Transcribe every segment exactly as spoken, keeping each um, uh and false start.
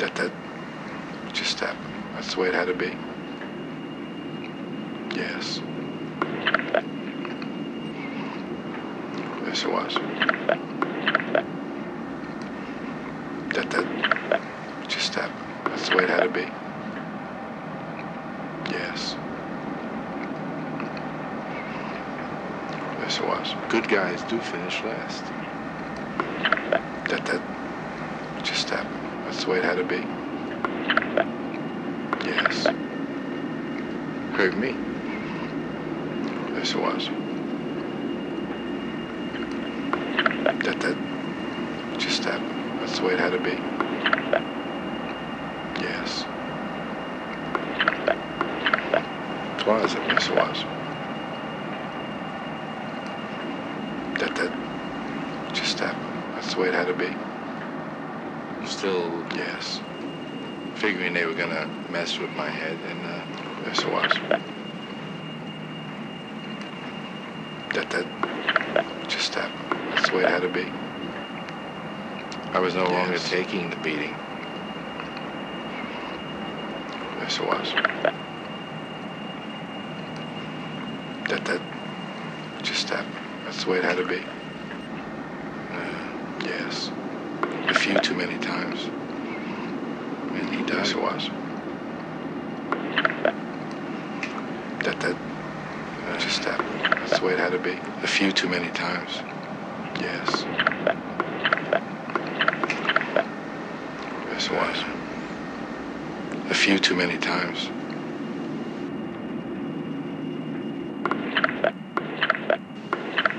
That, that just happened. That's the way it had to be. Yes. Yes, it was. That, that just happened. That's the way it had to be. Yes. Yes, it was. Good guys do finish last. That, that just happened. That's the way it had to be. Yes. Hurt me. Yes, it was. That, that just happened. That's the way it had to be. Yes. Was it? Yes, it was. That, that just happened. That's the way it had to be. Still Yes. figuring they were gonna mess with my head, and uh, Yes, it was. That, that just happened. That's the way it had to be. I was no longer Yes. taking the beating. Yes, it was. That, that just happened. That's the way it had to be. Uh, Yes. a few too many times. And he died. Yes, it was. That, that Uh, just happened. That's the way it had to be. a few too many times. Yes. Yes, it was. A few too many times.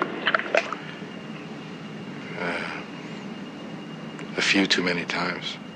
Uh, a few too many times.